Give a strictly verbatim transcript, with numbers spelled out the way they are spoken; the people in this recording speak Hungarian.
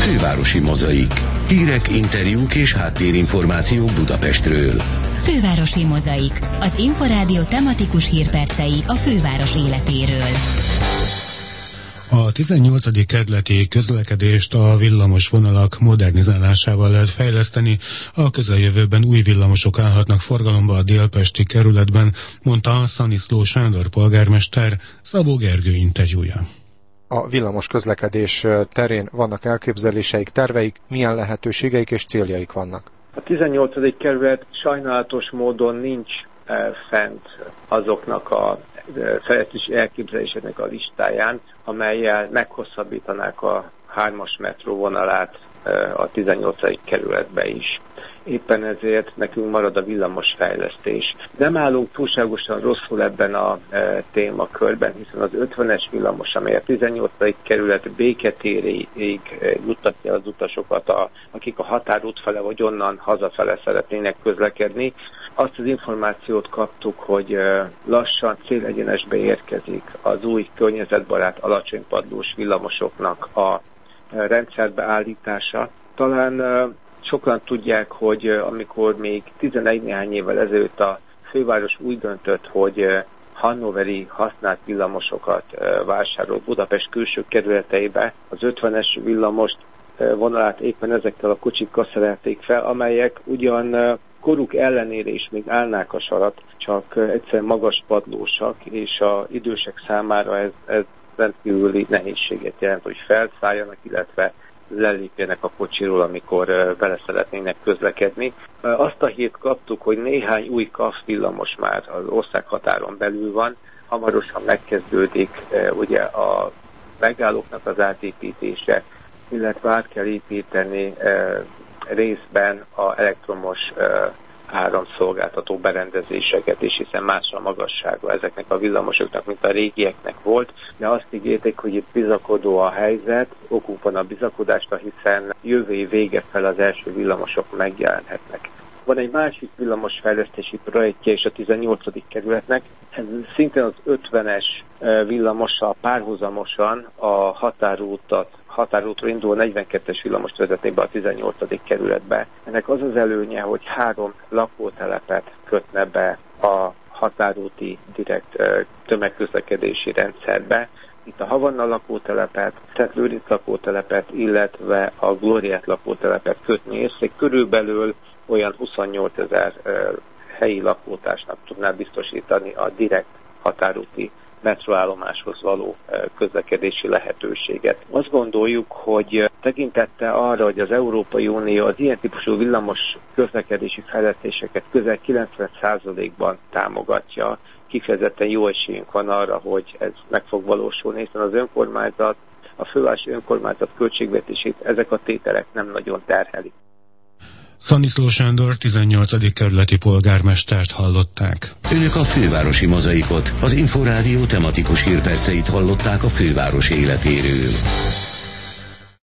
Fővárosi Mozaik. Hírek, interjúk és háttérinformációk Budapestről. Fővárosi Mozaik. Az Inforádió tematikus hírpercei a főváros életéről. A tizennyolcadik kerületi közlekedést a villamos vonalak modernizálásával lehet fejleszteni. A közeljövőben új villamosok állhatnak forgalomba a délpesti kerületben, mondta Szaniszló Sándor polgármester. Szabó Gergő interjúja. A villamos közlekedés terén vannak elképzeléseik, terveik, milyen lehetőségeik és céljaik vannak? A tizennyolcadik kerület sajnálatos módon nincs fent azoknak a fejlesztési elképzeléseknek a listáján, amellyel meghosszabbítanák a hármas metró vonalát a tizennyolcadik kerületbe is. Éppen ezért nekünk marad a villamosfejlesztés. Nem állunk túlságosan rosszul ebben a e, témakörben, hiszen az ötvenes villamos, amely a tizennyolcadik kerület béketéréig e, juttatja az utasokat, a, akik a határút fele vagy onnan hazafele szeretnének közlekedni, azt az információt kaptuk, hogy e, lassan célegyenesbe érkezik az új környezetbarát alacsonypadlós villamosoknak a e, rendszerbe állítása. Talán e, sokan tudják, hogy amikor még tizenegy néhány évvel ezelőtt a főváros úgy döntött, hogy hannoveri használt villamosokat vásárol Budapest külső kerületeibe, az ötvenes villamost vonalát éppen ezekkel a kocsikkal szerelték fel, amelyek ugyan koruk ellenére is még állnák a sarat, csak egyszerűen magas padlósak, és az idősek számára ez, ez rendkívüli nehézséget jelent, hogy felszálljanak, illetve lelépjenek a kocsiról, amikor uh, vele szeretnének közlekedni. Uh, azt a hírt kaptuk, hogy néhány új ká á ef villamos már az országhatáron belül van, hamarosan megkezdődik uh, ugye a megállóknak az átépítése, illetve át kell építeni uh, részben az elektromos uh, áramszolgáltató berendezéseket is, hiszen más a magassága ezeknek a villamosoknak, mint a régieknek volt, de azt ígérték, hogy itt bizakodó a helyzet, okunk van a bizakodásra, hiszen jövő év vége fel az első villamosok megjelenhetnek. Van egy másik villamosfejlesztési projektje is a tizennyolcadik kerületnek, ez szintén az ötvenes villamossal párhuzamosan a határútat határútról induló negyvenkettes villamost vezetné be a tizennyolcadik kerületbe. Ennek az az előnye, hogy három lakótelepet kötne be a határúti direkt tömegközlekedési rendszerbe. Itt a Havanna lakótelepet, Szent Lőrinc lakótelepet, illetve a Glóriát lakótelepet kötni össze. Körülbelül olyan huszonnyolcezer helyi lakótársnak tudná biztosítani a direkt határúti metroállomáshoz való közlekedési lehetőséget. Azt gondoljuk, hogy tekintettel arra, hogy az Európai Unió az ilyen típusú villamos közlekedési fejlesztéseket közel kilencven százalékban támogatja, kifejezetten jó esélyünk van arra, hogy ez meg fog valósulni, hiszen az önkormányzat, a fővárosi önkormányzat költségvetését ezek a tételek nem nagyon terhelik. Szaniszló Sándor tizennyolcadik kerületi polgármestert hallották. Önök a Fővárosi Mozaikot, az Inforádió tematikus hírperceit hallották a főváros életéről.